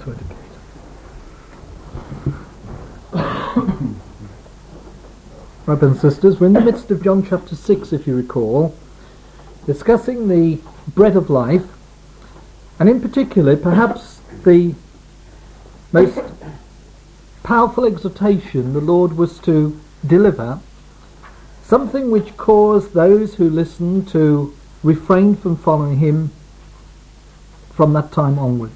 to educate. Brothers and sisters, we're in the midst of John chapter 6, if you recall, discussing the bread of life, and in particular, perhaps the most powerful exhortation the Lord was to deliver, something which caused those who listened to refrain from following him from that time onwards.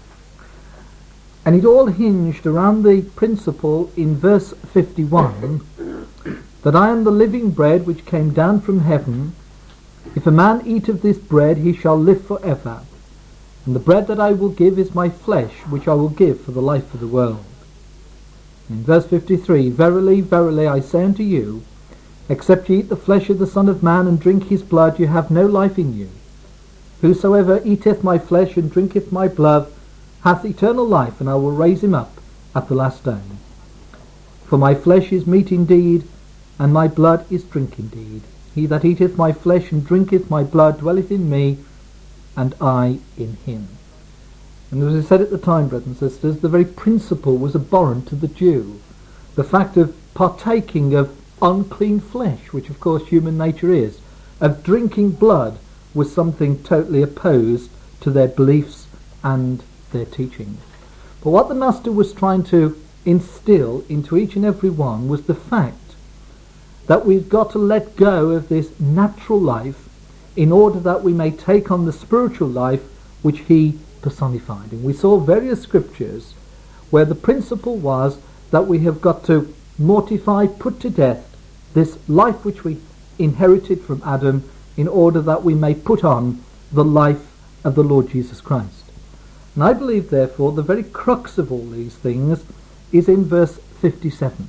And it all hinged around the principle in verse 51 that I am the living bread which came down from heaven. If a man eat of this bread, he shall live forever. And the bread that I will give is my flesh, which I will give for the life of the world. In verse 53, Verily, verily, I say unto you, except ye eat the flesh of the Son of Man and drink his blood, you have no life in you. Whosoever eateth my flesh and drinketh my blood hath eternal life, and I will raise him up at the last day. For my flesh is meat indeed, and my blood is drink indeed. He that eateth my flesh and drinketh my blood dwelleth in me, and I in him. And as I said at the time, brothers and sisters, the very principle was abhorrent to the Jew. The fact of partaking of unclean flesh, which of course human nature is, of drinking blood, was something totally opposed to their beliefs and their teaching. But what the Master was trying to instill into each and every one was the fact that we've got to let go of this natural life in order that we may take on the spiritual life which he personified. And we saw various scriptures where the principle was that we have got to mortify, put to death this life which we inherited from Adam in order that we may put on the life of the Lord Jesus Christ. And I believe, therefore, the very crux of all these things is in verse 57.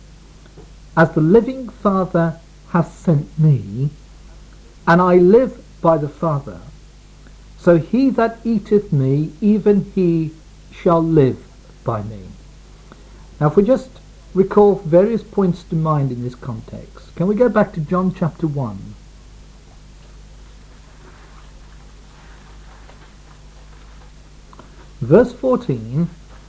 As the living Father hath sent me, and I live by the Father, so he that eateth me, even he shall live by me. Now, if we just recall various points to mind in this context, can we go back to John chapter 1? Verse 14,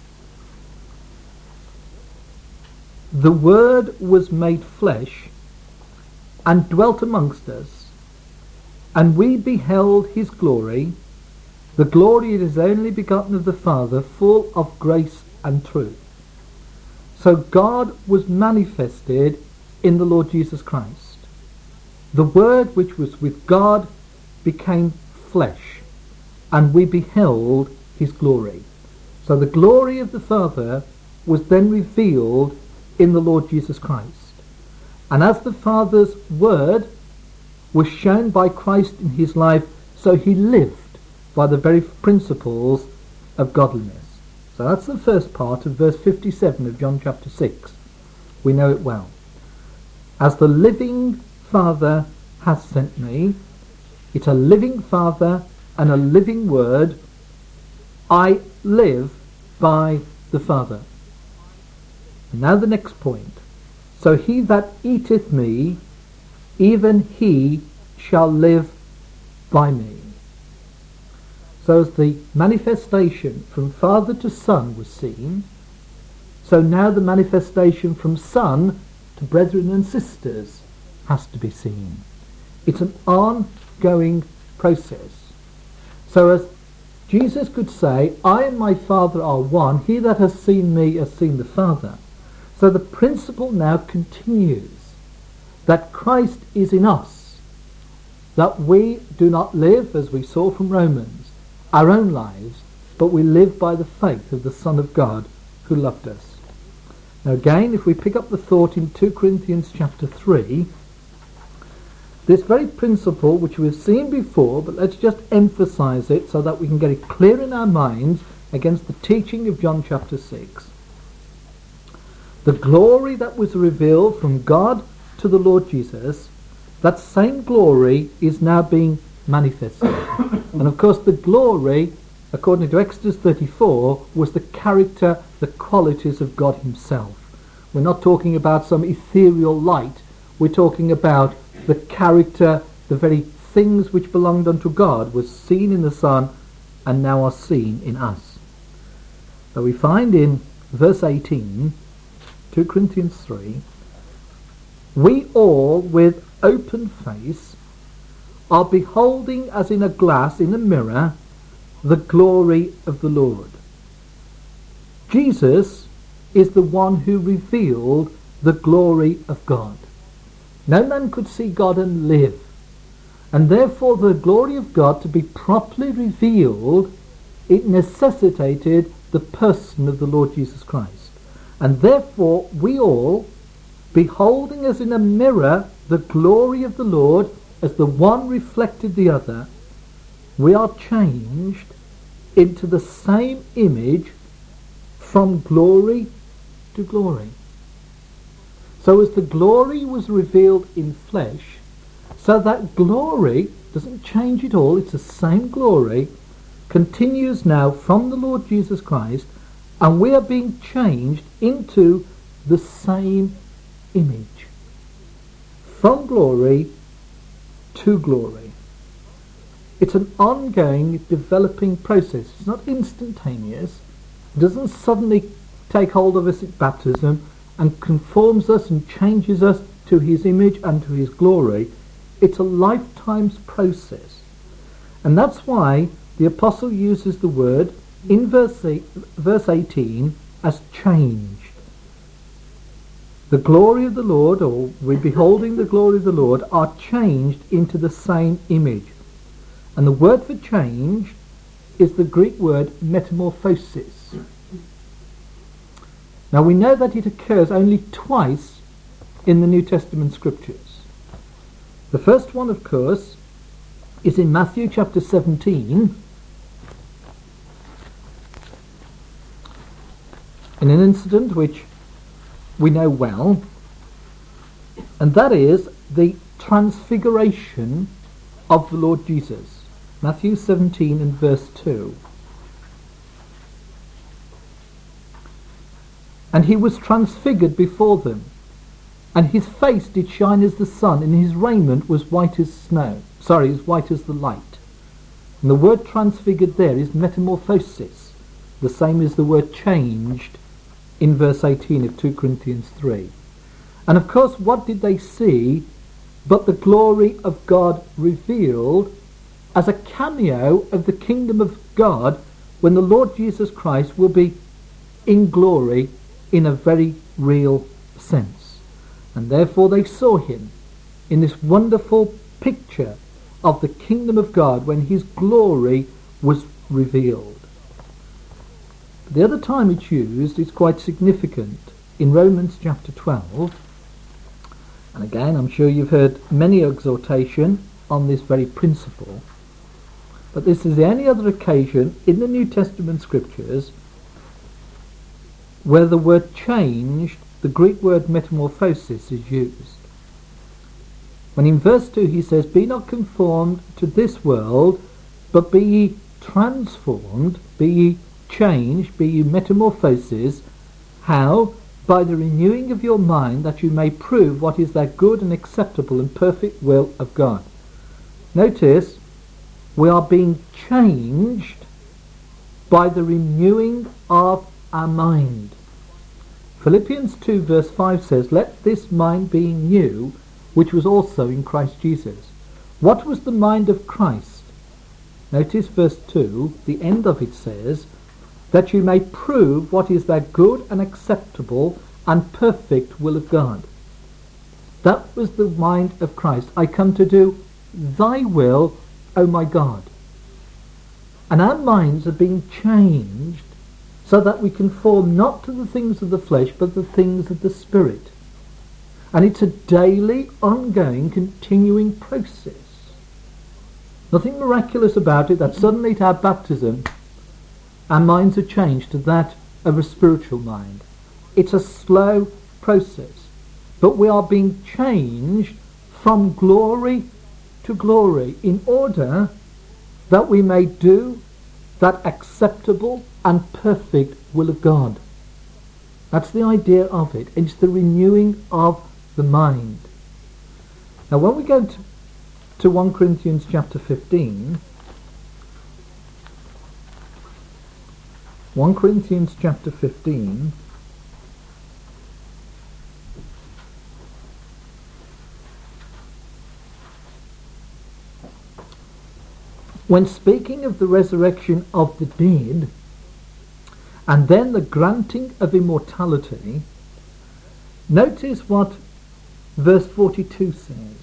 the Word was made flesh and dwelt amongst us, and we beheld his glory, the glory of his only begotten of the Father, full of grace and truth. So God was manifested in the Lord Jesus Christ. The Word which was with God became flesh, and we beheld his glory. So the glory of the Father was then revealed in the Lord Jesus Christ. And as the Father's Word was shown by Christ in his life, so he lived by the very principles of godliness. So that's the first part of verse 57 of John chapter 6. We know it well. As the living Father hath sent me, it's a living Father and a living Word. I live by the Father. And now the next point. So he that eateth me, even he shall live by me. So as the manifestation from Father to Son was seen, so now the manifestation from Son to brethren and sisters has to be seen. It's an ongoing process. So as Jesus could say, I and my Father are one, he that has seen me has seen the Father. So the principle now continues that Christ is in us, that we do not live, as we saw from Romans, our own lives, but we live by the faith of the Son of God who loved us. Now again, if we pick up the thought in 2 Corinthians chapter 3, this very principle which we've seen before, but let's just emphasize it so that we can get it clear in our minds against the teaching of John chapter 6. The glory that was revealed from God to the Lord Jesus, that same glory is now being manifested. And of course the glory, according to Exodus 34, was the character, the qualities of God himself. We're not talking about some ethereal light. We're talking about the character, the very things which belonged unto God was seen in the Son and now are seen in us. So we find in verse 18, 2 Corinthians 3, we all with open face are beholding as in a glass, in a mirror, the glory of the Lord. Jesus is the one who revealed the glory of God. No man could see God and live, and therefore the glory of God to be properly revealed, it necessitated the person of the Lord Jesus Christ. And therefore we all, beholding as in a mirror the glory of the Lord, as the one reflected the other, we are changed into the same image from glory to glory. So as the glory was revealed in flesh, so that glory doesn't change at all, it's the same glory, continues now from the Lord Jesus Christ, and we are being changed into the same image. From glory to glory. It's an ongoing, developing process. It's not instantaneous. It doesn't suddenly take hold of us at baptism and conforms us and changes us to his image and to his glory. It's a lifetime's process. And that's why the apostle uses the word in verse 18 as changed. The glory of the Lord, or we're beholding the glory of the Lord, are changed into the same image. And the word for change is the Greek word metamorphosis. Now we know that it occurs only twice in the New Testament scriptures. The first one, of course, is in Matthew chapter 17, in an incident which we know well, and that is the transfiguration of the Lord Jesus. Matthew 17 and verse 2. And he was transfigured before them, and his face did shine as the sun, and his raiment was white as snow. As white as the light. And the word transfigured there is metamorphosis, the same as the word changed in verse 18 of 2 Corinthians 3. And of course, what did they see but the glory of God revealed as a cameo of the kingdom of God when the Lord Jesus Christ will be in glory in a very real sense. And therefore they saw him in this wonderful picture of the kingdom of God when his glory was revealed. The other time it's used is quite significant in Romans chapter 12. And again, I'm sure you've heard many exhortation on this very principle. But this is the only other occasion in the New Testament scriptures where the word changed, the Greek word metamorphosis, is used. When in verse 2 he says, be not conformed to this world, but be ye transformed, be ye changed, be ye metamorphoses. How? By the renewing of your mind, that you may prove what is that good and acceptable and perfect will of God. Notice, we are being changed by the renewing of our mind. Philippians 2 verse 5 says, let this mind be in you, which was also in Christ Jesus. What was the mind of Christ? Notice verse 2, the end of it says, that you may prove what is that good and acceptable and perfect will of God. That was the mind of Christ. I come to do thy will, O my God. And our minds are being changed so that we conform not to the things of the flesh, but the things of the Spirit. And it's a daily, ongoing, continuing process. Nothing miraculous about it, that suddenly at our baptism our minds are changed to that of a spiritual mind. It's a slow process, but we are being changed from glory to glory in order that we may do that acceptable and perfect will of God. That's the idea of it. It's the renewing of the mind. Now when we go to 1 Corinthians chapter 15, 1 Corinthians chapter 15. When speaking of the resurrection of the dead, and then the granting of immortality, notice what verse 42 says.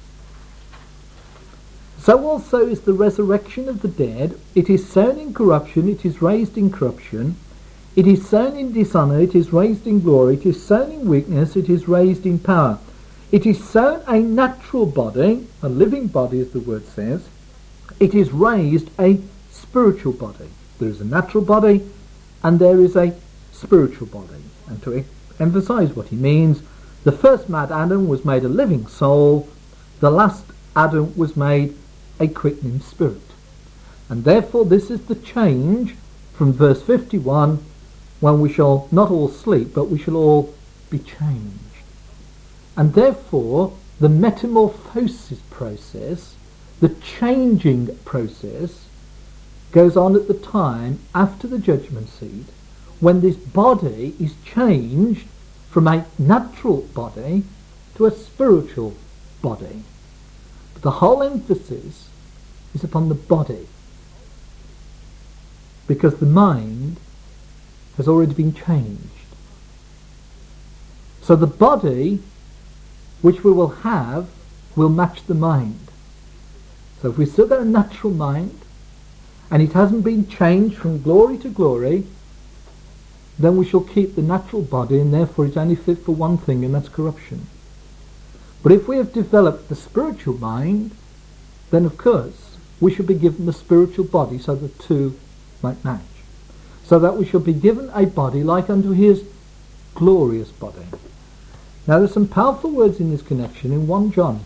So also is the resurrection of the dead. It is sown in corruption, it is raised in corruption. It is sown in dishonour, it is raised in glory. It is sown in weakness, it is raised in power. It is sown a natural body, a living body as the word says. It is raised a spiritual body. There is a natural body and there is a spiritual body. And to emphasise what he means, the first mad Adam was made a living soul, the last Adam was made a quickening spirit. And therefore this is the change from verse 51, when we shall not all sleep, but we shall all be changed. And therefore the metamorphosis process, the changing process, goes on at the time after the judgment seat, when this body is changed from a natural body to a spiritual body. But the whole emphasis is upon the body, because the mind has already been changed. So the body which we will have will match the mind. So if we still got a natural mind and it hasn't been changed from glory to glory, then we shall keep the natural body, and therefore it's only fit for one thing, and that's corruption. But if we have developed the spiritual mind, then of course we should be given the spiritual body, so the two might match. So that we shall be given a body like unto his glorious body. Now there's some powerful words in this connection in 1 John.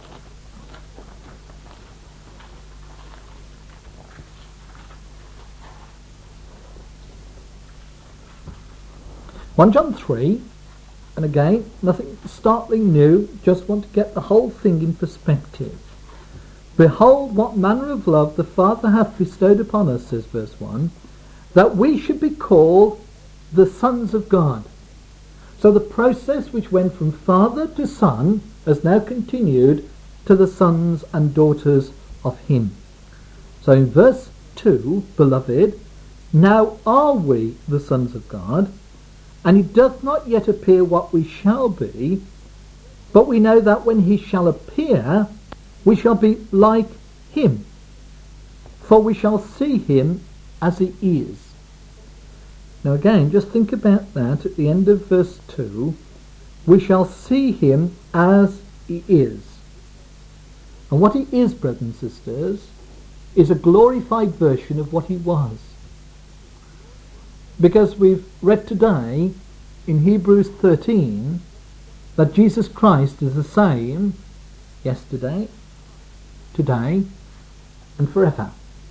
1 John 3, and again, nothing startling new, just want to get the whole thing in perspective. Behold, what manner of love the Father hath bestowed upon us, says verse 1, that we should be called the sons of God. So the process which went from father to son has now continued to the sons and daughters of him. So in verse 2, beloved, now are we the sons of God, and it doth not yet appear what we shall be, but we know that when he shall appear, we shall be like him, for we shall see him as he is. Now again, just think about that at the end of verse 2. We shall see him as he is. And what he is, brothers and sisters, is a glorified version of what he was. Because we've read today in Hebrews 13 that Jesus Christ is the same yesterday, today, and forever.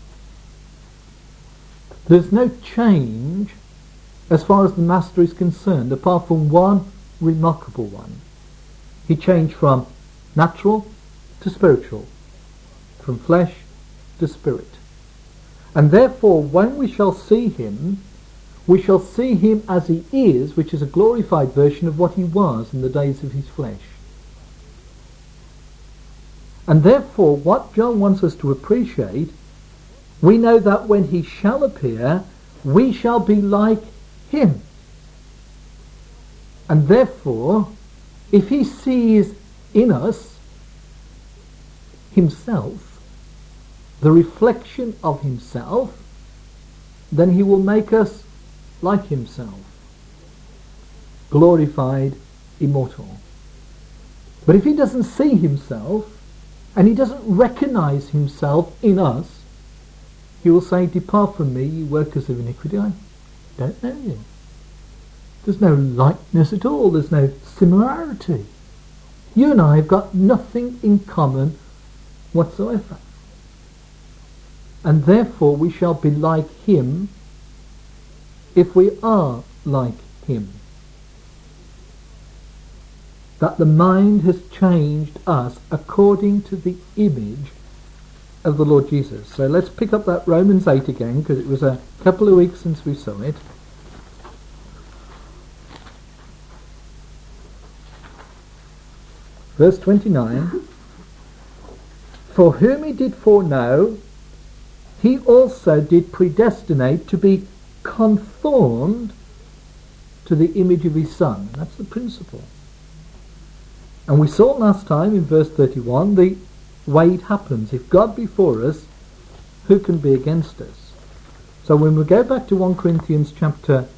There's no change as far as the Master is concerned, apart from one remarkable one. He changed from natural to spiritual, from flesh to spirit. And therefore, when we shall see him, we shall see him as he is, which is a glorified version of what he was in the days of his flesh. And therefore, what John wants us to appreciate, we know that when he shall appear, we shall be like him. And therefore, if he sees in us himself, the reflection of himself, then he will make us like himself, glorified, immortal. But if he doesn't see himself, and he doesn't recognize himself in us, he will say, depart from me, you workers of iniquity, I don't know you. There's no likeness at all, there's no similarity. You and I have got nothing in common whatsoever. And therefore we shall be like him if we are like him. That the mind has changed us according to the image of the Lord Jesus. So let's pick up that Romans 8 again, because it was a couple of weeks since we saw it. Verse 29. For whom he did foreknow, he also did predestinate to be conformed to the image of his Son. That's the principle. And we saw last time in verse 31 the way it happens. If God be for us, who can be against us? So when we go back to 2 Corinthians chapter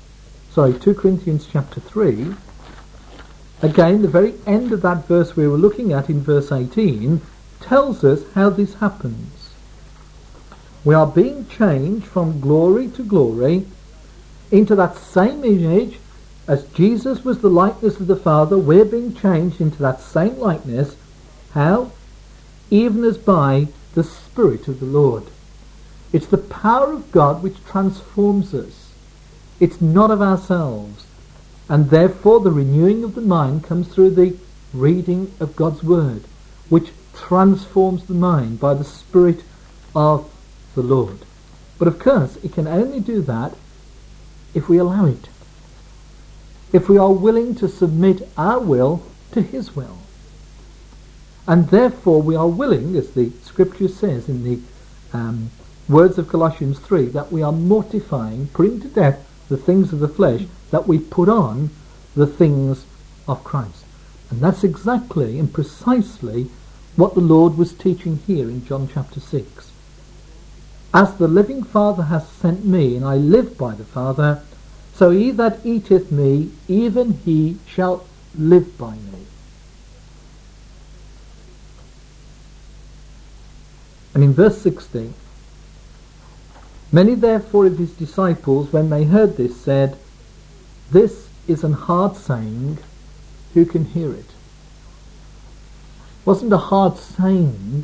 3, again, the very end of that verse we were looking at in verse 18 tells us how this happens. We are being changed from glory to glory into that same image. As Jesus was the likeness of the Father, we're being changed into that same likeness. How? Even as by the Spirit of the Lord. It's the power of God which transforms us. It's not of ourselves. And therefore the renewing of the mind comes through the reading of God's Word, which transforms the mind by the Spirit of the Lord. But of course, it can only do that if we allow it. If we are willing to submit our will to his will. And therefore we are willing, as the scripture says in the words of Colossians 3, that we are mortifying, putting to death the things of the flesh, that we put on the things of Christ. And that's exactly and precisely what the Lord was teaching here in John chapter 6. As the living Father hath sent me, and I live by the Father, so he that eateth me, even he shall live by me. And in verse 16, many therefore of his disciples, when they heard this, said, This is an hard saying, who can hear it? It wasn't a hard saying.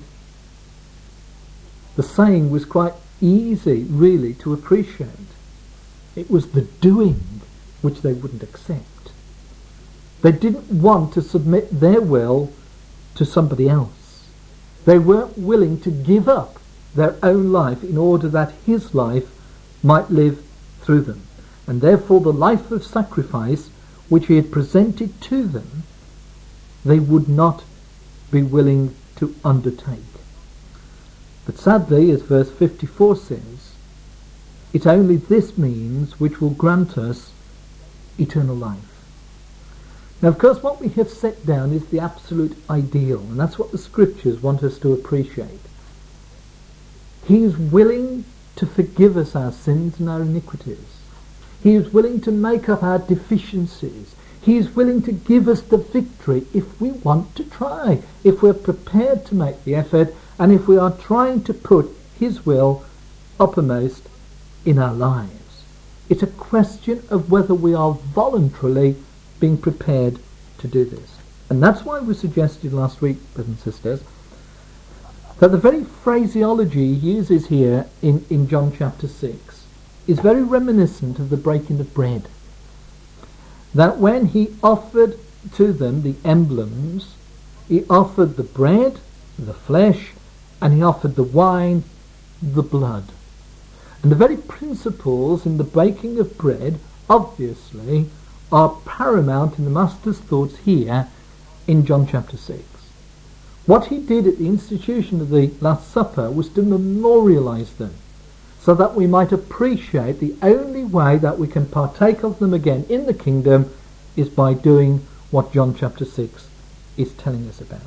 The saying was quite easy, really, to appreciate. It was the doing which they wouldn't accept. They didn't want to submit their will to somebody else. They weren't willing to give up their own life in order that his life might live through them. And therefore the life of sacrifice which he had presented to them, they would not be willing to undertake. But sadly, as verse 54 says, it only this means which will grant us eternal life. Now, of course, what we have set down is the absolute ideal, and that's what the scriptures want us to appreciate. He is willing to forgive us our sins and our iniquities. He is willing to make up our deficiencies. He is willing to give us the victory if we want to try, if we're prepared to make the effort, and if we are trying to put his will uppermost in our lives. It's a question of whether we are voluntarily being prepared to do this. And that's why we suggested last week, brothers and sisters, that the very phraseology he uses here in John chapter 6 is very reminiscent of the breaking of bread. That when he offered to them the emblems, he offered the bread, the flesh, and he offered the wine, the blood. And the very principles in the baking of bread, obviously, are paramount in the Master's thoughts here in John chapter 6. What he did at the institution of the Last Supper was to memorialize them, so that we might appreciate the only way that we can partake of them again in the kingdom is by doing what John chapter 6 is telling us about.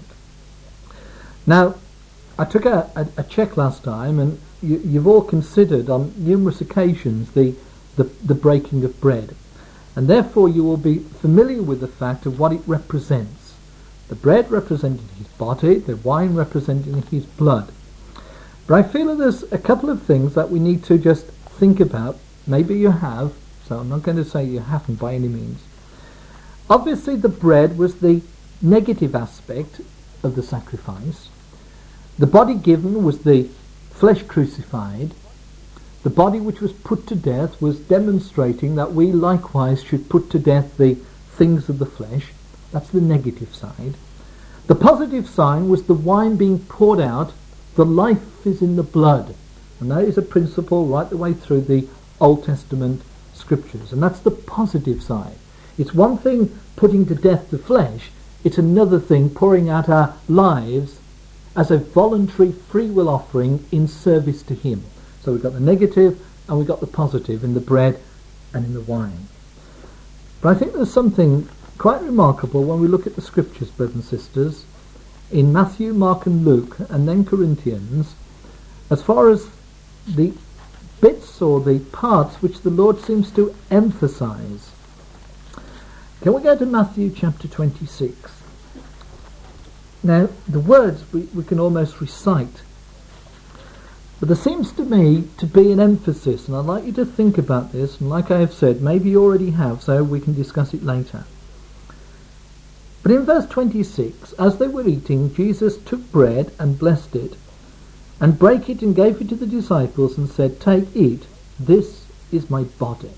Now, I took a check last time, and you've all considered on numerous occasions the breaking of bread, and therefore you will be familiar with the fact of what it represents. The bread representing his body, the wine representing his blood. But I feel that there's a couple of things that we need to just think about. Maybe you have, so I'm not going to say you haven't by any means. Obviously the bread was the negative aspect of the sacrifice. The body given was the flesh crucified. The body which was put to death was demonstrating that we likewise should put to death the things of the flesh. That's the negative side. The positive side was the wine being poured out The life is in the blood. And that is a principle right the way through the Old Testament scriptures. And that's the positive side. It's one thing putting to death the flesh. It's another thing pouring out our lives as a voluntary free will offering in service to him. So we've got the negative and we've got the positive in the bread and in the wine. But I think there's something quite remarkable when we look at the scriptures, brothers and sisters, in Matthew, Mark and Luke, and then Corinthians, as far as the bits or the parts which the Lord seems to emphasize. Can we go to Matthew chapter 26? Now, the words we can almost recite, but there seems to me to be an emphasis, and I'd like you to think about this, and like I have said, maybe you already have, so we can discuss it later. But in verse 26, as they were eating, Jesus took bread and blessed it, and brake it and gave it to the disciples, and said, "Take, eat, this is my body."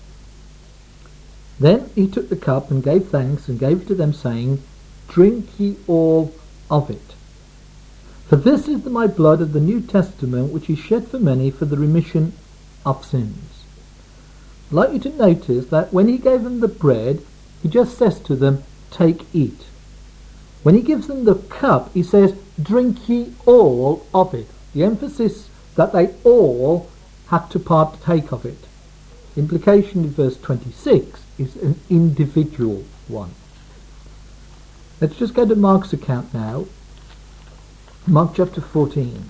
Then he took the cup and gave thanks and gave it to them, saying, "Drink ye all of it. For this is my blood of the New Testament, which is shed for many for the remission of sins." I'd like you to notice that when he gave them the bread, he just says to them, "Take, eat." When he gives them the cup, he says, "Drink ye all of it." The emphasis that they all had to partake of it. The implication in verse 26 is an individual one. Let's just go to Mark's account now. Mark chapter 14.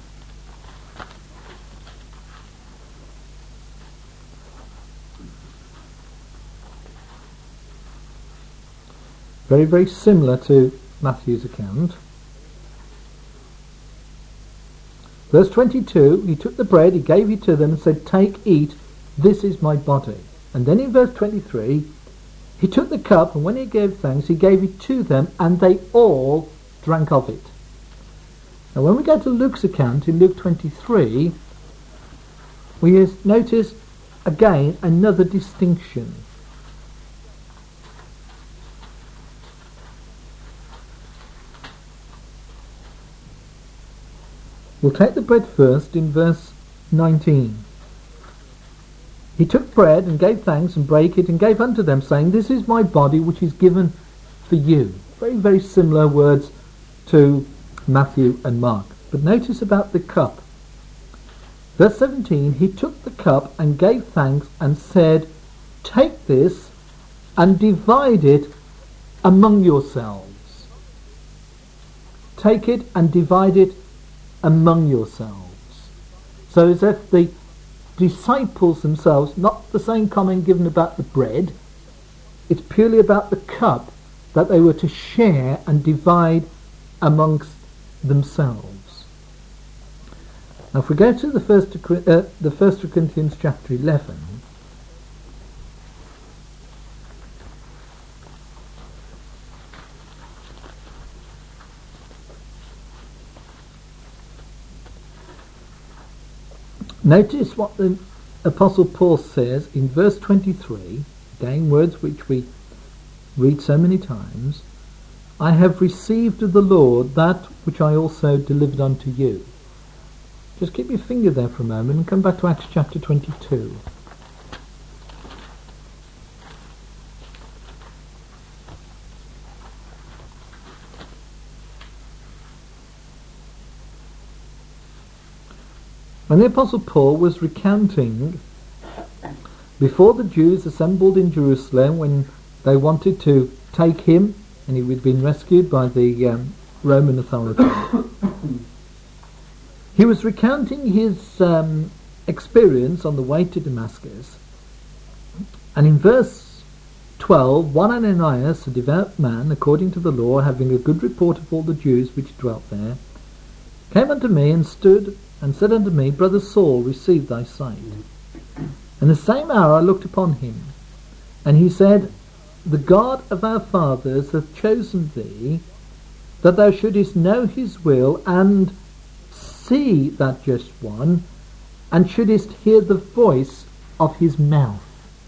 Very, very similar to Matthew's account. Verse 22, he took the bread, he gave it to them and said, "Take, eat, this is my body." And then in verse 23, he took the cup, and when he gave thanks, he gave it to them, and they all drank of it. Now when we go to Luke's account, in Luke 23, we notice again another distinction. We'll take the bread first in verse 19. He took bread and gave thanks and brake it and gave unto them, saying, "This is my body which is given for you." Very, very similar words to Matthew and Mark. But notice about the cup. Verse 17, he took the cup and gave thanks and said, "Take this and divide it among yourselves." Take it and divide it among yourselves. So as if the disciples themselves, not the same comment given about the bread, it's purely about the cup that they were to share and divide amongst themselves. Now if we go to the first of Corinthians chapter 11, notice what the Apostle Paul says in verse 23, again words which we read so many times, "I have received of the Lord that which I also delivered unto you." Just keep your finger there for a moment and come back to Acts chapter 22. When the Apostle Paul was recounting before the Jews assembled in Jerusalem when they wanted to take him, and he had been rescued by the Roman authorities, he was recounting his experience on the way to Damascus. And in verse 12, "One Ananias, a devout man, according to the law, having a good report of all the Jews which dwelt there, came unto me and stood and said unto me, Brother Saul, receive thy sight. And the same hour I looked upon him, and he said, The God of our fathers hath chosen thee, that thou shouldest know his will, and see that just one, and shouldest hear the voice of his mouth."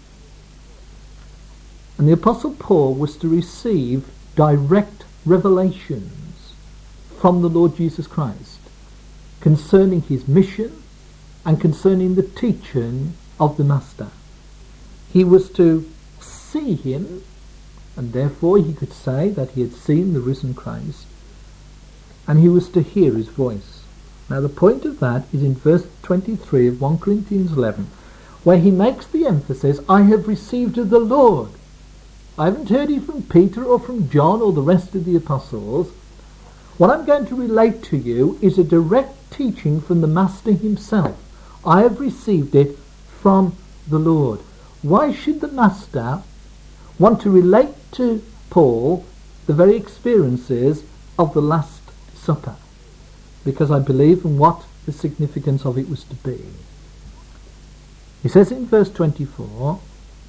And the Apostle Paul was to receive direct revelations from the Lord Jesus Christ. concerning his mission and concerning the teaching of the Master. He was to see him, and therefore he could say that he had seen the risen Christ, and he was to hear his voice. Now the point of that is in verse 23 of 1 Corinthians 11, where he makes the emphasis, I have received of the Lord. I haven't heard it from Peter or from John or the rest of the apostles. What I'm going to relate to you is a direct teaching from the Master himself. I have received it from the Lord. Why should the Master want to relate to Paul the very experiences of the Last Supper? Because I believe in what the significance of it was to be. He says in verse 24,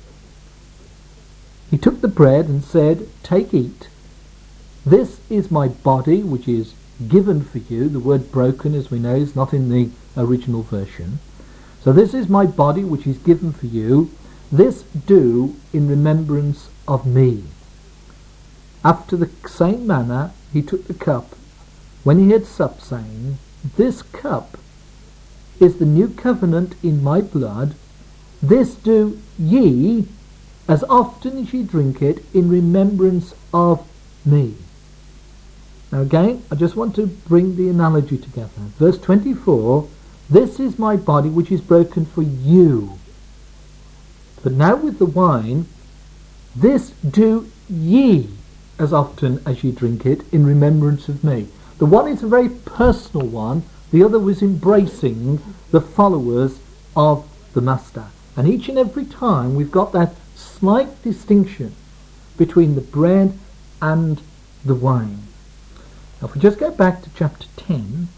he took the bread and said, take, eat. This is my body, which is given for you. The word broken, as we know, is not in the original version. So this is my body, which is given for you. This do in remembrance of me. After the same manner, he took the cup when he had supped, saying, this cup is the new covenant in my blood. This do ye as often as ye drink it in remembrance of me. Now again, I just want to bring the analogy together. Verse 24, this is my body which is broken for you. But now with the wine, this do ye as often as ye drink it in remembrance of me. The one is a very personal one, the other was embracing the followers of the Master. And each and every time we've got that slight distinction between the bread and the wine. Now if we just go back to chapter 10,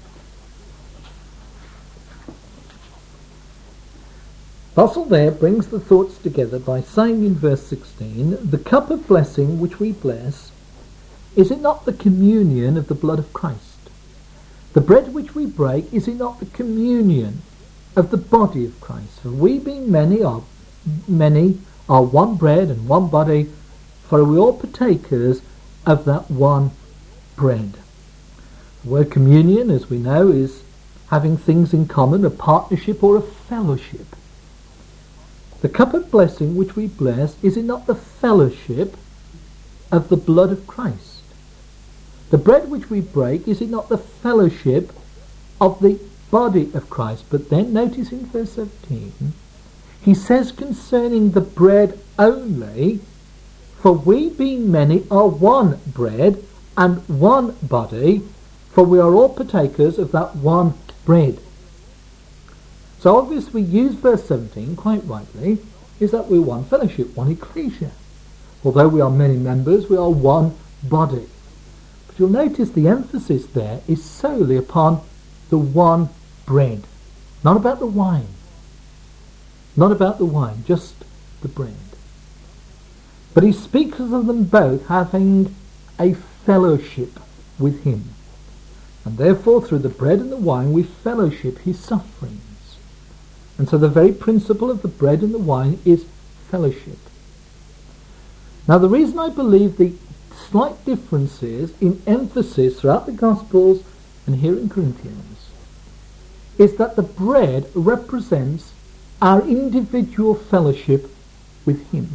Apostle there brings the thoughts together by saying in verse 16, the cup of blessing which we bless, is it not the communion of the blood of Christ? The bread which we break, is it not the communion of the body of Christ? For we being many are one bread and one body, for we all partakers of that one bread. The word communion, as we know, is having things in common, a partnership or a fellowship. The cup of blessing which we bless, is it not the fellowship of the blood of Christ? The bread which we break, is it not the fellowship of the body of Christ? But then notice in verse 17, he says concerning the bread only, for we being many are one bread and one body, for we are all partakers of that one bread. So obviously we use verse 17 quite rightly, is that we're one fellowship, one ecclesia. Although we are many members, we are one body. But you'll notice the emphasis there is solely upon the one bread, not about the wine. Not about the wine, just the bread. But he speaks of them both having a fellowship with him. And therefore through the bread and the wine we fellowship his sufferings. And so the very principle of the bread and the wine is fellowship. Now the reason I believe the slight differences in emphasis throughout the Gospels and here in Corinthians is that the bread represents our individual fellowship with him,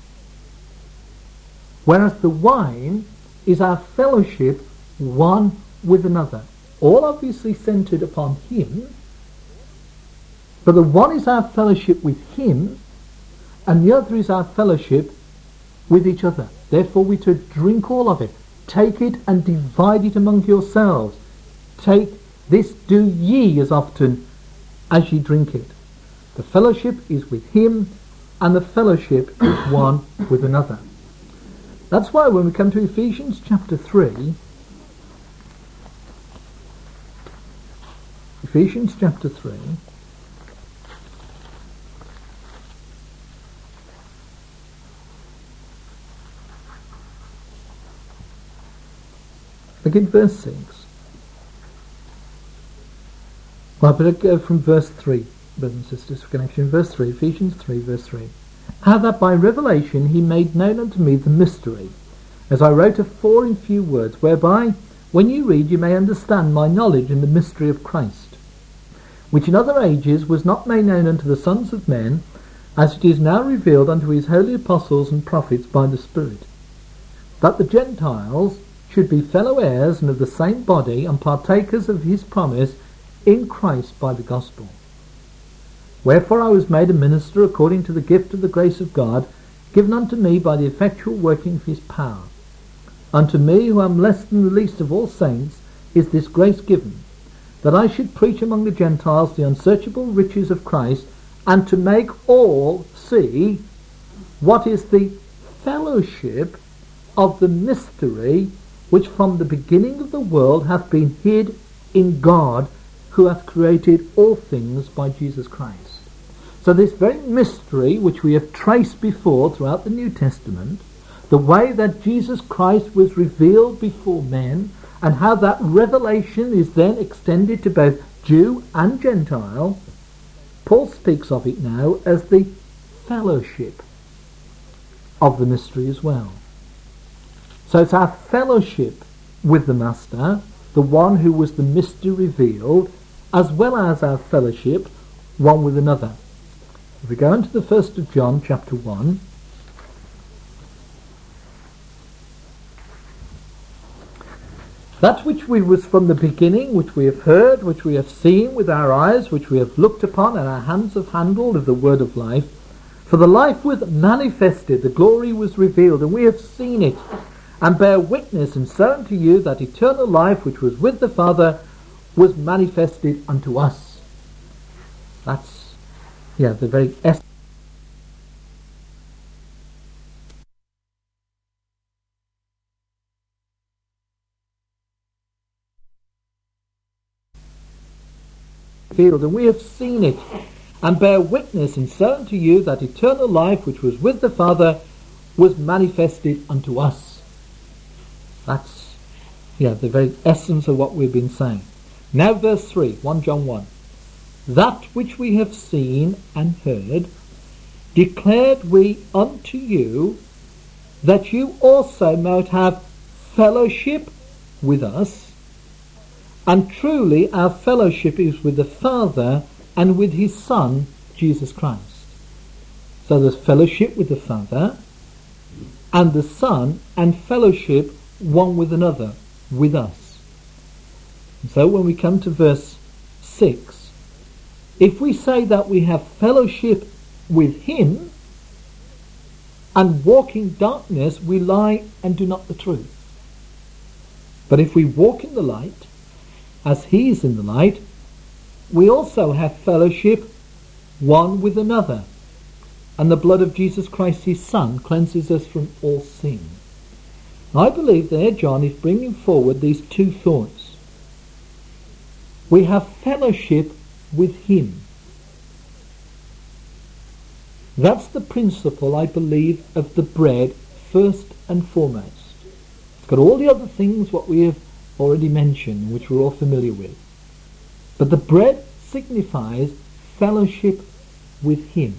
whereas the wine is our fellowship one with another, all obviously centered upon him, but the one is our fellowship with him and the other is our fellowship with each other. Therefore we to drink all of it. Take it and divide it among yourselves. Take this, do ye as often as ye drink it. The fellowship is with him and the fellowship is one with another. That's why when we come to Ephesians chapter 3, Ephesians chapter 3, look at verse 6. Well, I better go from verse 3, brothers and sisters, for connection. Verse 3, Ephesians 3, verse 3. How that by revelation he made known unto me the mystery, as I wrote afore in few words, whereby When you read, you may understand my knowledge in the mystery of Christ, which in other ages was not made known unto the sons of men, as it is now revealed unto his holy apostles and prophets by the Spirit, that the Gentiles should be fellow heirs and of the same body, and partakers of his promise in Christ by the gospel. Wherefore I was made a minister according to the gift of the grace of God, given unto me by the effectual working of his power. Unto me, who am less than the least of all saints, is this grace given, that I should preach among the Gentiles the unsearchable riches of Christ, and to make all see what is the fellowship of the mystery which from the beginning of the world hath been hid in God, who hath created all things by Jesus Christ. So this very mystery which we have traced before throughout the New Testament, the way that Jesus Christ was revealed before men, and how that revelation is then extended to both Jew and Gentile, Paul speaks of it now as the fellowship of the mystery as well. So it's our fellowship with the Master, the one who was the mystery revealed, as well as our fellowship one with another. If we go into the 1st of John chapter 1, that which we was from the beginning, which we have heard, which we have seen with our eyes, which we have looked upon, and our hands have handled of the word of life. For the life was manifested, the glory was revealed, and we have seen it, and bear witness, and so unto you that eternal life which was with the Father was manifested unto us. That's, the very essence. And we have seen it, and bear witness, and so unto you that eternal life which was with the Father was manifested unto us. That's the very essence of what we've been saying. Now verse 3, 1 John 1. That which we have seen and heard declared we unto you, that you also might have fellowship with us. And truly our fellowship is with the Father and with his Son, Jesus Christ. So there's fellowship with the Father and the Son, and fellowship one with another, with us. And so when we come to verse 6, if we say that we have fellowship with him and walk in darkness, we lie and do not the truth. But if we walk in the light, as he is in the light, we also have fellowship one with another, and the blood of Jesus Christ his Son cleanses us from all sin. I believe there John is bringing forward these two thoughts. We have fellowship with him. That's the principle, I believe, of the bread first and foremost. It's got all the other things what we have already mentioned, which we're all familiar with. But the bread signifies fellowship with him.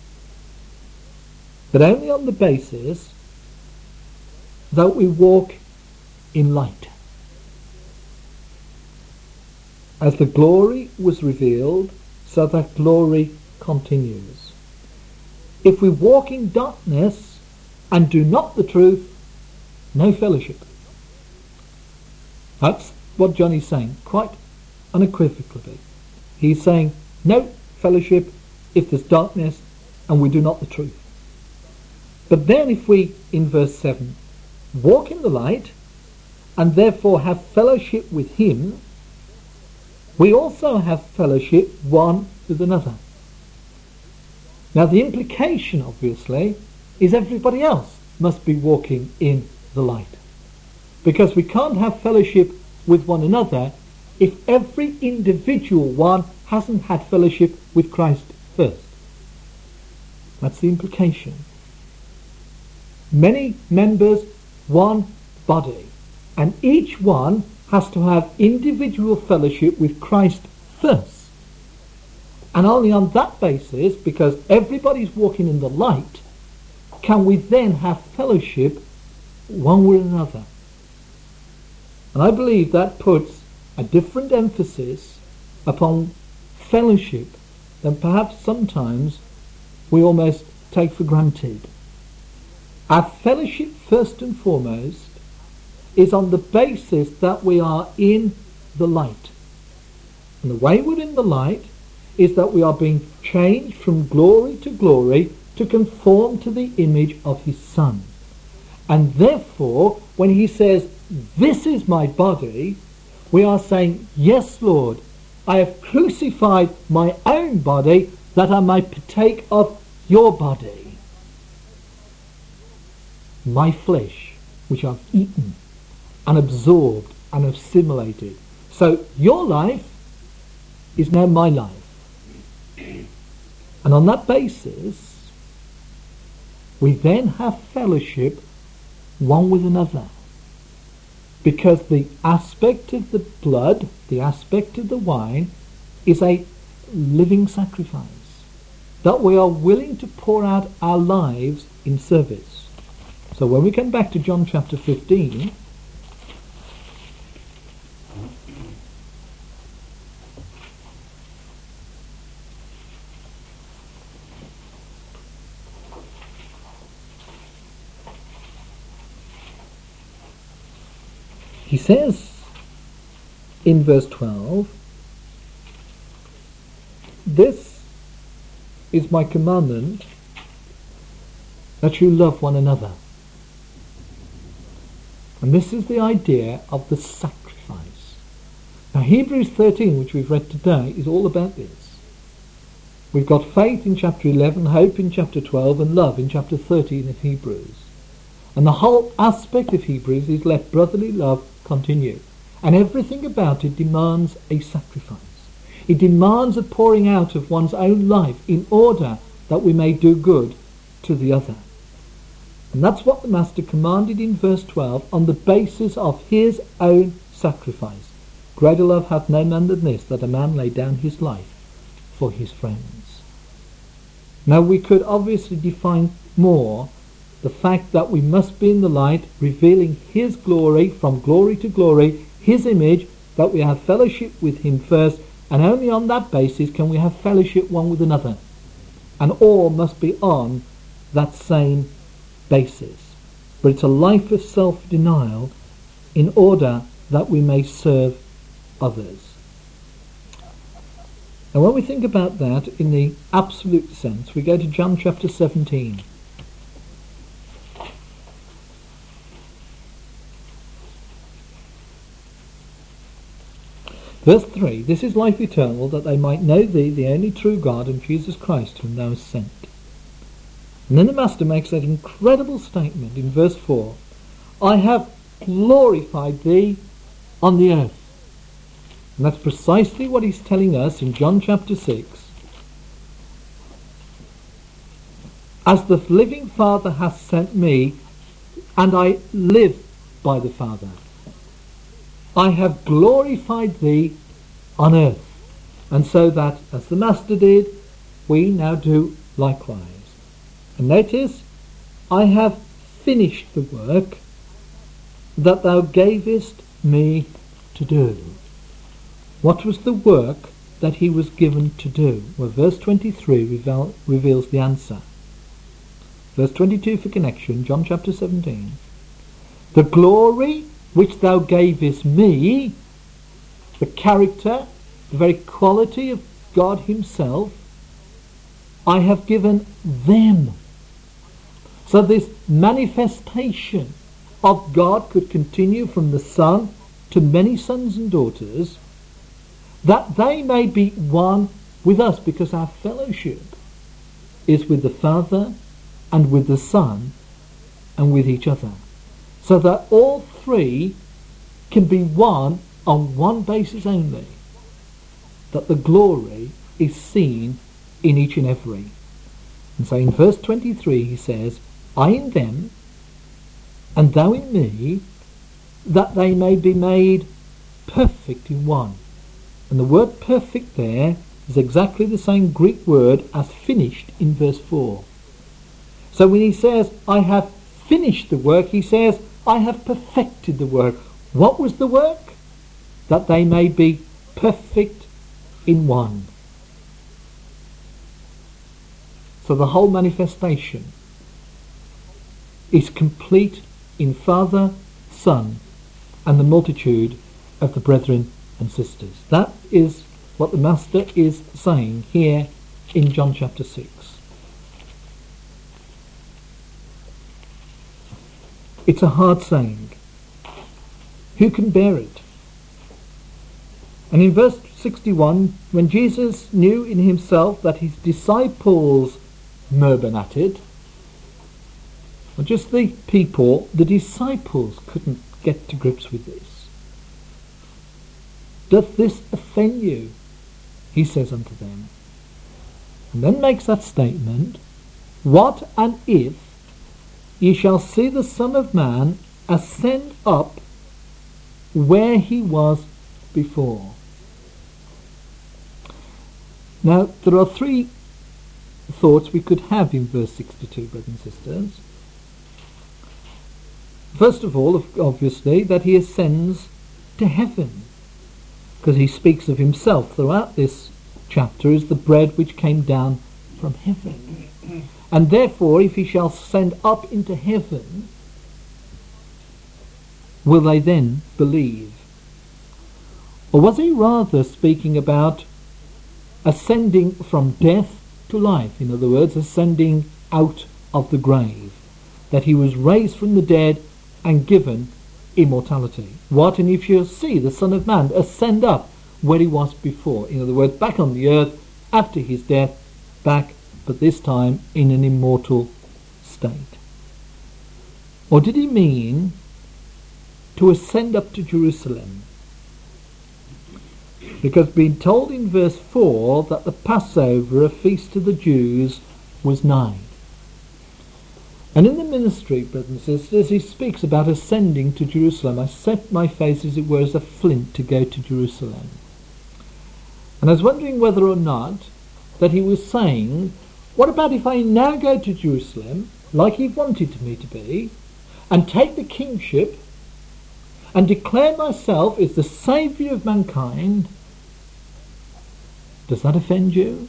But only on the basis that we walk in light. As the glory was revealed, so that glory continues. If we walk in darkness and do not the truth, no fellowship. That's what John is saying, quite unequivocally. He's saying no fellowship if there's darkness and we do not the truth. But then if we, in verse 7, walk in the light and therefore have fellowship with him, we also have fellowship one with another. Now the implication, obviously, is everybody else must be walking in the light. Because we can't have fellowship with one another if every individual one hasn't had fellowship with Christ first. That's the implication. Many members, one body, and each one has to have individual fellowship with Christ first. And only on that basis, because everybody's walking in the light, can we then have fellowship one with another. And I believe that puts a different emphasis upon fellowship than perhaps sometimes we almost take for granted. Our fellowship, first and foremost, is on the basis that we are in the light. And the way we're in the light is that we are being changed from glory to conform to the image of his Son. And therefore, when he says, "This is my body," we are saying, "Yes, Lord, I have crucified my own body that I might partake of your body. My flesh, which I've eaten and absorbed and assimilated. So your life is now my life." And on that basis, we then have fellowship one with another. Because the aspect of the blood, the aspect of the wine, is a living sacrifice. That we are willing to pour out our lives in service. So when we come back to John chapter 15, he says in verse 12, "This is my commandment, that you love one another." And this is the idea of the sacrifice. Now Hebrews 13, which we've read today, is all about this. We've got faith in chapter 11, hope in chapter 12, and love in chapter 13 of Hebrews. And the whole aspect of Hebrews is let brotherly love continue. And everything about it demands a sacrifice. It demands a pouring out of one's own life in order that we may do good to the other. And that's what the Master commanded in verse 12 on the basis of his own sacrifice. "Greater love hath no man than this, that a man lay down his life for his friends." Now we could obviously define more the fact that we must be in the light, revealing his glory from glory to glory, his image, that we have fellowship with him first, and only on that basis can we have fellowship one with another. And all must be on that same basis. But it's a life of self-denial in order that we may serve others. Now when we think about that in the absolute sense, we go to John chapter 17. Verse 3, "This is life eternal, that they might know thee, the only true God, and Jesus Christ, whom thou hast sent." And then the Master makes that incredible statement in verse 4, "I have glorified thee on the earth." And that's precisely what he's telling us in John chapter 6. "As the living Father hath sent me, and I live by the Father, I have glorified thee on earth." And so that, as the Master did, we now do likewise. And notice, "I have finished the work that thou gavest me to do." What was the work that he was given to do? Well, verse 23 reveals the answer. Verse 22 for connection, John chapter 17. "The glory which thou gavest me," the character, the very quality of God himself, "I have given them." So this manifestation of God could continue from the Son to many sons and daughters, that they may be one with us, because our fellowship is with the Father and with the Son and with each other. So that all three can be one on one basis only, that the glory is seen in each and every. And so in verse 23 he says, "I in them, and thou in me, that they may be made perfect in one." And the word perfect there is exactly the same Greek word as finished in verse 4. So when he says, "I have finished the work," he says, "I have perfected the work." What was the work? That they may be perfect in one. So the whole manifestation is complete in Father, Son, and the multitude of the brethren and sisters. That is what the Master is saying here in John chapter 6. It's a hard saying. Who can bear it? And in verse 61, when Jesus knew in himself that his disciples murmured at it, not just the people, the disciples couldn't get to grips with this. Doth this offend you? He says unto them. And then makes that statement, what and if ye shall see the Son of Man ascend up where he was before. Now, there are three thoughts we could have in verse 62, brothers and sisters. First of all, obviously, that he ascends to heaven, because he speaks of himself throughout this chapter as the bread which came down from heaven. And therefore, if he shall ascend up into heaven, will they then believe? Or was he rather speaking about ascending from death to life? In other words, ascending out of the grave, that he was raised from the dead and given immortality. What, and if you see the Son of Man ascend up where he was before, in other words, back on the earth after his death, back, but this time in an immortal state. Or did he mean to ascend up to Jerusalem? Because being told in verse 4 that the Passover, a feast of the Jews, was nigh. And in the ministry, brothers and sisters, he speaks about ascending to Jerusalem. I set my face, as it were, as a flint to go to Jerusalem. And I was wondering whether or not that he was saying, what about if I now go to Jerusalem, like he wanted me to be, and take the kingship, and declare myself as the Saviour of mankind? Does that offend you?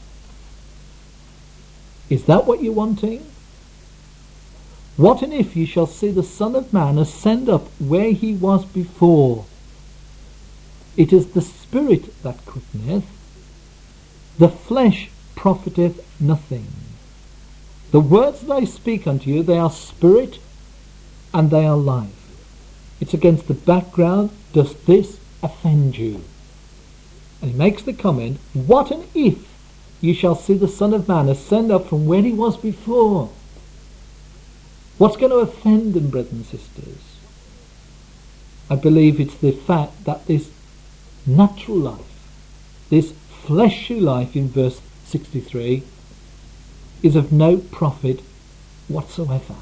Is that what you're wanting? What and if ye shall see the Son of Man ascend up where he was before? It is the Spirit that quickeneth, the flesh profiteth nothing. The words that I speak unto you, they are spirit and they are life. It's against the background, does this offend you? And he makes the comment, what and if ye shall see the Son of Man ascend up from where he was before? What's going to offend them, brothers and sisters? I believe it's the fact that this natural life, this fleshly life in verse 63, is of no profit whatsoever.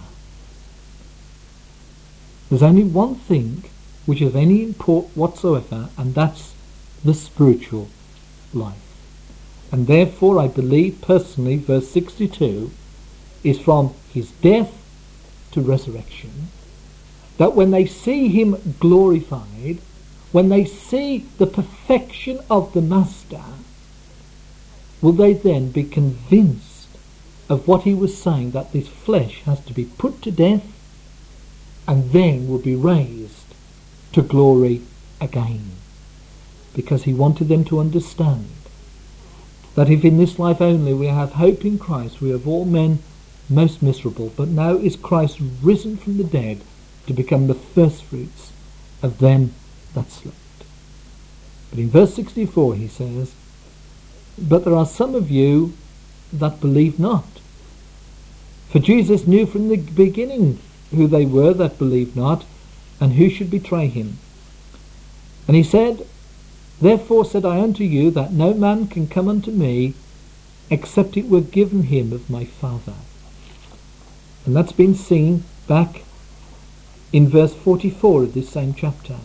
There's only one thing which is of any import whatsoever, and that's the spiritual life. And therefore I believe personally verse 62 is from his death to resurrection, that when they see him glorified, when they see the perfection of the Master, will they then be convinced of what he was saying, that this flesh has to be put to death and then will be raised to glory again? Because he wanted them to understand that if in this life only we have hope in Christ, we are of all men most miserable, but now is Christ risen from the dead to become the firstfruits of them that slept. But in verse 64 he says, but there are some of you that believe not. For Jesus knew from the beginning who they were that believed not, and who should betray him. And he said, therefore said I unto you, that no man can come unto me, except it were given him of my Father. And that's been seen back in verse 44 of this same chapter,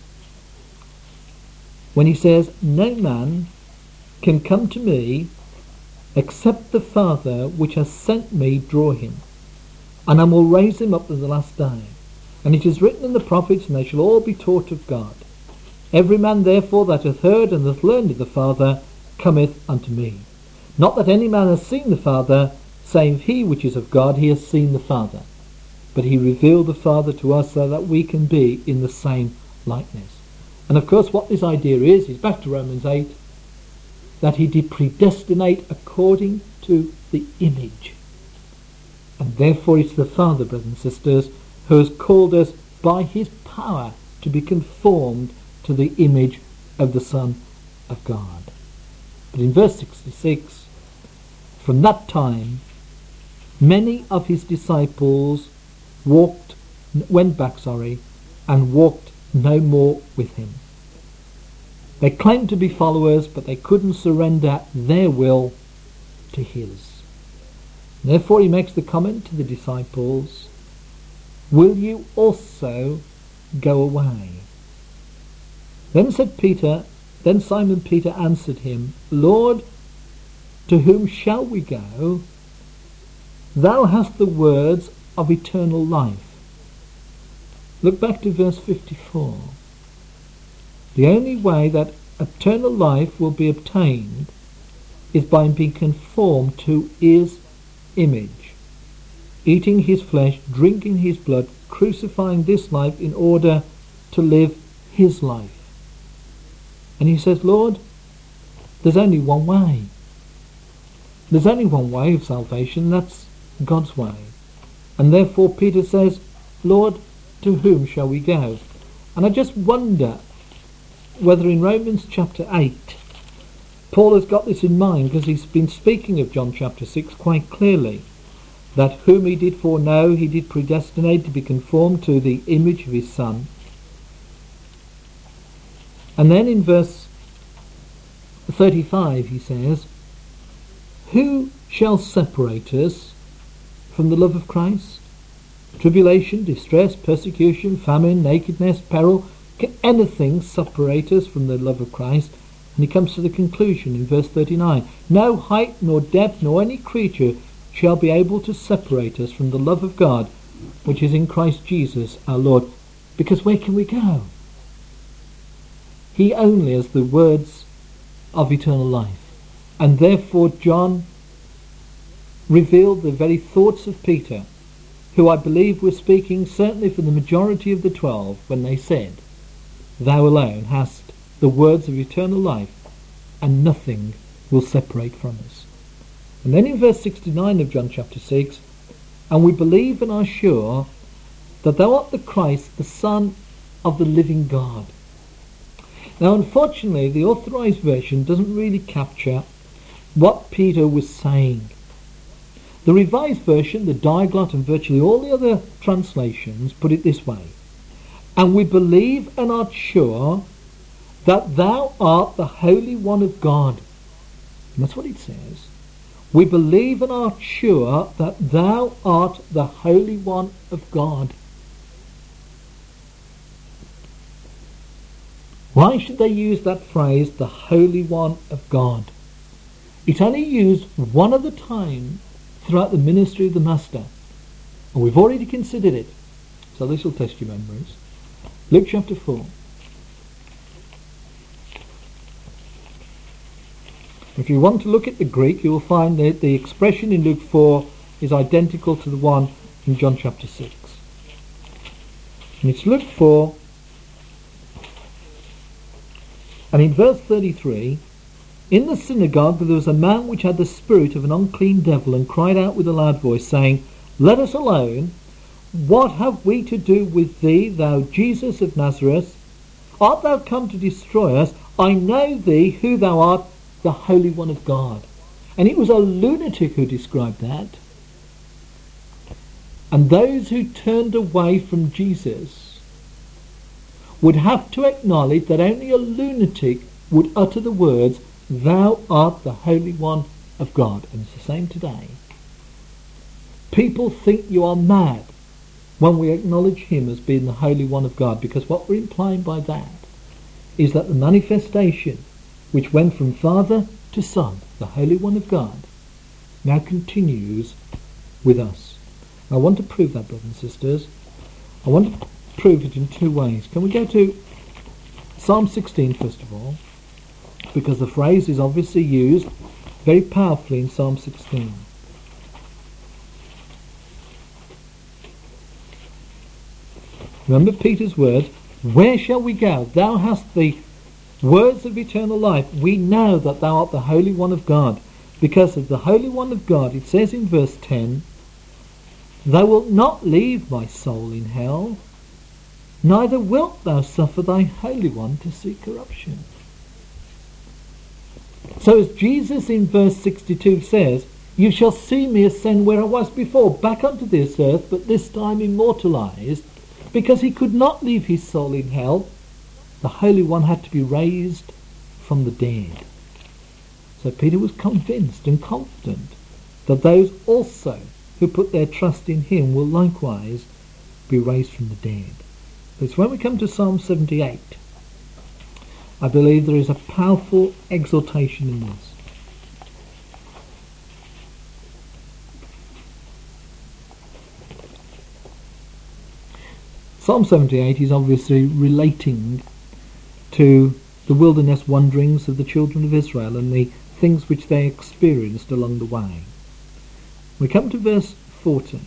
when he says, no man can come to me except the Father which has sent me draw him, and I will raise him up at the last day. And it is written in the prophets, and they shall all be taught of God. Every man therefore that hath heard and hath learned of the Father cometh unto me. Not that any man hath seen the Father, save he which is of God, he hath seen the Father. But he revealed the Father to us so that we can be in the same likeness. And of course what this idea is back to Romans 8, that he did predestinate according to the image. And therefore it's the Father, brothers and sisters, who has called us by his power to be conformed to the image of the Son of God. But in verse 66, from that time, many of his disciples went back, and walked no more with him. They claimed to be followers, but they couldn't surrender their will to his. Therefore he makes the comment to the disciples, will you also go away? Then Simon Peter answered him, Lord, to whom shall we go? Thou hast the words of eternal life. Look back to verse 54. The only way that eternal life will be obtained is by being conformed to his image, eating his flesh, drinking his blood, crucifying this life in order to live his life. And he says, Lord, there's only one way. There's only one way of salvation, that's God's way. And therefore Peter says, Lord, to whom shall we go? And I just wonder whether in Romans chapter 8 Paul has got this in mind, because he's been speaking of John chapter 6 quite clearly, that whom he did foreknow he did predestinate to be conformed to the image of his Son. And then in verse 35 he says, who shall separate us from the love of Christ? Tribulation, distress, persecution, famine, nakedness, peril. Can anything separate us from the love of Christ? And he comes to the conclusion in verse 39. No height, nor depth, nor any creature shall be able to separate us from the love of God, which is in Christ Jesus our Lord. Because where can we go? He only has the words of eternal life. And therefore John revealed the very thoughts of Peter, who I believe were speaking certainly for the majority of the 12 when they said, Thou alone hast the words of eternal life, and nothing will separate from us. And then in verse 69 of John chapter 6, and we believe and are sure that thou art the Christ, the Son of the living God. Now unfortunately the authorized version doesn't really capture what Peter was saying. The revised version, the Diaglott, and virtually all the other translations put it this way. And we believe and are sure that thou art the Holy One of God. And that's what it says. We believe and are sure that thou art the Holy One of God. Why should they use that phrase, the Holy One of God? It's only used one other time throughout the ministry of the Master, and we've already considered it, so this will test your memories. Luke chapter 4. If you want to look at the Greek, you will find that the expression in Luke 4 is identical to the one in John chapter 6. And it's Luke 4, and in verse 33, in the synagogue there was a man which had the spirit of an unclean devil, and cried out with a loud voice, saying, Let us alone. What have we to do with thee, thou Jesus of Nazareth? Art thou come to destroy us? I know thee, who thou art, the Holy One of God. And it was a lunatic who described that. And those who turned away from Jesus would have to acknowledge that only a lunatic would utter the words, Thou art the Holy One of God. And it's the same today. People think you are mad when we acknowledge him as being the Holy One of God, because what we're implying by that is that the manifestation which went from Father to Son, the Holy One of God, now continues with us. I want to prove that, brothers and sisters. I want to prove it in two ways. Can we go to Psalm 16 first of all? Because the phrase is obviously used very powerfully in Psalm 16. Remember Peter's words, where shall we go? Thou hast the words of eternal life. We know that thou art the Holy One of God. Because of the Holy One of God, it says in verse 10, thou wilt not leave my soul in hell, neither wilt thou suffer thy Holy One to see corruption. So as Jesus in verse 62 says, you shall see me ascend where I was before, back unto this earth, but this time immortalized, because he could not leave his soul in hell. The Holy One had to be raised from the dead. So Peter was convinced and confident that those also who put their trust in him will likewise be raised from the dead. But when we come to Psalm 78, I believe there is a powerful exhortation in this. Psalm 78 is obviously relating to the wilderness wanderings of the children of Israel and the things which they experienced along the way. We come to verse 40.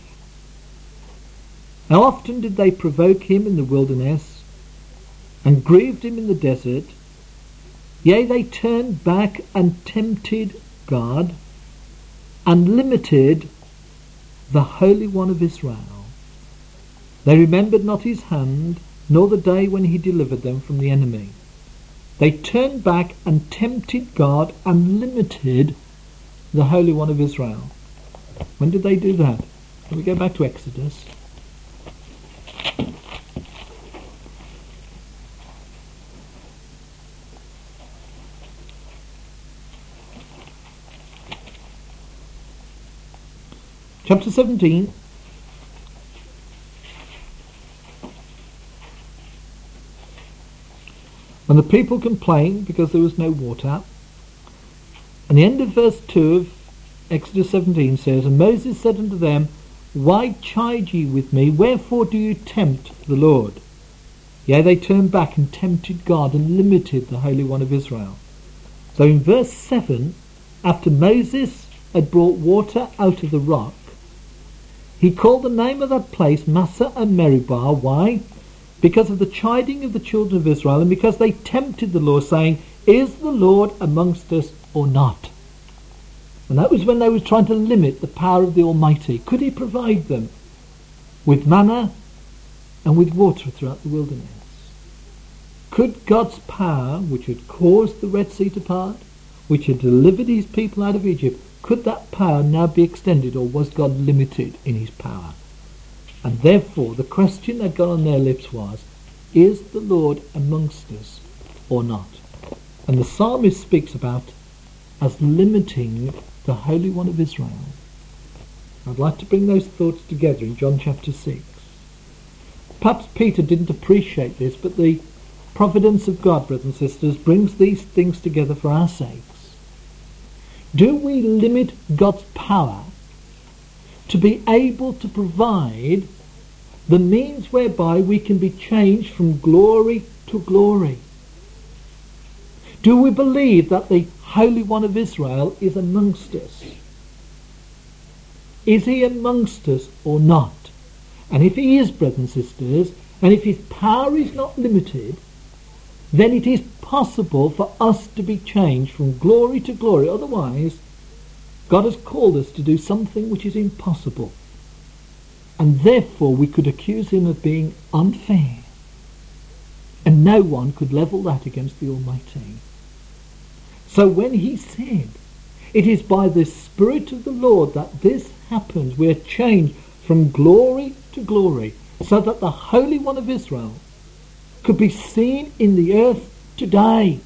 How often did they provoke him in the wilderness and grieved him in the desert? Yea, they turned back and tempted God and limited the Holy One of Israel. They remembered not his hand, nor the day when he delivered them from the enemy. They turned back and tempted God and limited the Holy One of Israel. When did they do that? Can we go back to Exodus? Chapter 17. When the people complained because there was no water, and the end of verse 2 of Exodus 17 says, and Moses said unto them, why chide ye with me? Wherefore do you tempt the Lord? Yea, they turned back and tempted God and limited the Holy One of Israel. So in verse 7, after Moses had brought water out of the rock, he called the name of that place Massah and Meribah. Why? Because of the chiding of the children of Israel, and because they tempted the Lord, saying, is the Lord amongst us or not? And that was when they were trying to limit the power of the Almighty. Could he provide them with manna and with water throughout the wilderness? Could God's power, which had caused the Red Sea to part, which had delivered his people out of Egypt, could that power now be extended, or was God limited in his power? And therefore the question that got on their lips was, is the Lord amongst us or not? And the psalmist speaks about as limiting the Holy One of Israel. I'd like to bring those thoughts together in John chapter 6. Perhaps Peter didn't appreciate this, but the providence of God, brothers and sisters, brings these things together for our sakes. Do we limit God's power to be able to provide the means whereby we can be changed from glory to glory? Do we believe that the Holy One of Israel is amongst us? Is he amongst us or not? And if he is, brothers and sisters, and if his power is not limited, then it is possible for us to be changed from glory to glory. Otherwise, God has called us to do something which is impossible. And therefore we could accuse him of being unfair. And no one could level that against the Almighty. So when he said, it is by the Spirit of the Lord that this happens, we are changed from glory to glory, so that the Holy One of Israel could be seen in the earth today.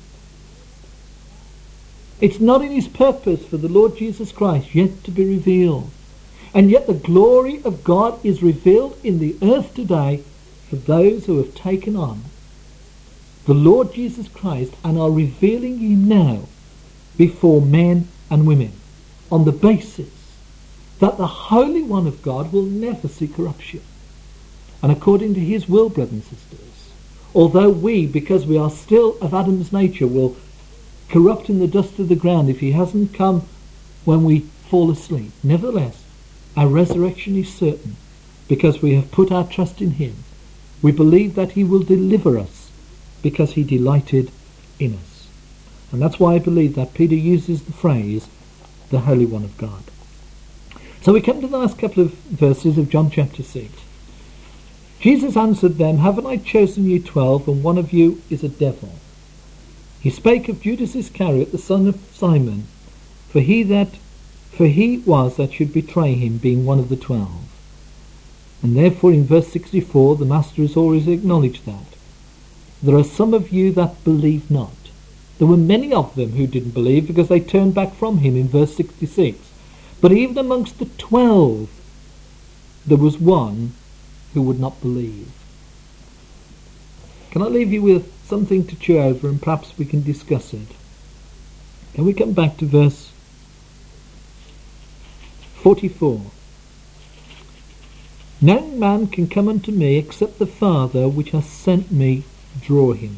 It's not in his purpose for the Lord Jesus Christ yet to be revealed. And yet the glory of God is revealed in the earth today for those who have taken on the Lord Jesus Christ and are revealing him now before men and women on the basis that the Holy One of God will never see corruption. and according to his will, brothers and sisters, although we, because we are still of Adam's nature, will corrupt in the dust of the ground if he hasn't come when we fall asleep, nevertheless, our resurrection is certain, because we have put our trust in him. We believe that he will deliver us, because he delighted in us. And that's why I believe that Peter uses the phrase, the Holy One of God. So we come to the last couple of verses of John chapter 6. Jesus answered them, Haven't I chosen you 12, and one of you is a devil? He spake of Judas Iscariot, the son of Simon, for he was that should betray him, being one of the 12. And therefore in verse 64 the Master has always acknowledged that. There are some of you that believe not. There were many of them who didn't believe because they turned back from him in verse 66. But even amongst the 12 there was one who would not believe. Can I leave you with something to chew over, and perhaps we can discuss it? Can we come back to verse 44? No man can come unto me except the Father which hath sent me draw him.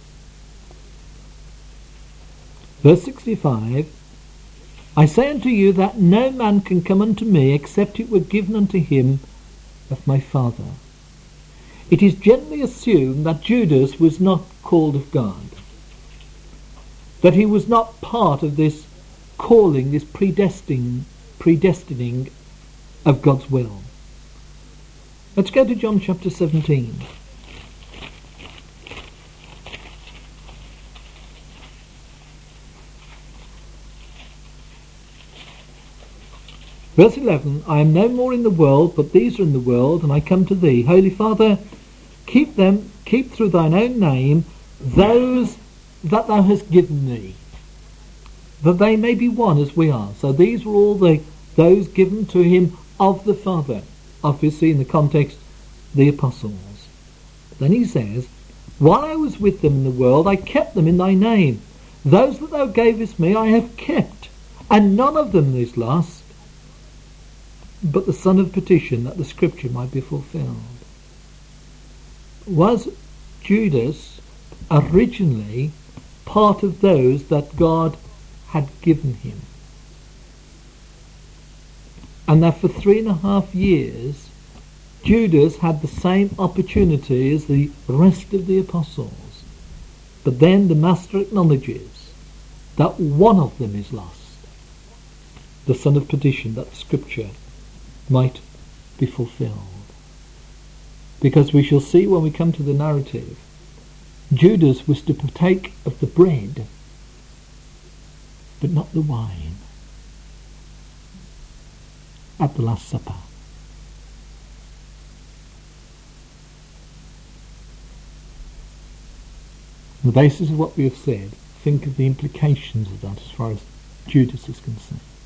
Verse 65, I say unto you that no man can come unto me except it were given unto him of my Father. It is generally assumed that Judas was not called of God, that he was not part of this calling, this predestining of God's will. Let's go to John chapter 17. Verse 11, I am no more in the world, but these are in the world, and I come to thee. Holy Father, keep through thine own name those that thou hast given me, that they may be one as we are. So these were all those given to him of the Father, obviously in the context, the apostles. Then he says, while I was with them in the world, I kept them in thy name. Those that thou gavest me I have kept, and none of them is lost, but the son of perdition, that the scripture might be fulfilled. Was Judas originally part of those that God had given him? And that for 3.5 years Judas had the same opportunity as the rest of the apostles. But then the Master acknowledges that one of them is lost, the son of perdition, that the scripture might be fulfilled. Because we shall see when we come to the narrative, Judas was to partake of the bread, but not the wine, at the Last Supper. On the basis of what we have said, think of the implications of that as far as Judas is concerned.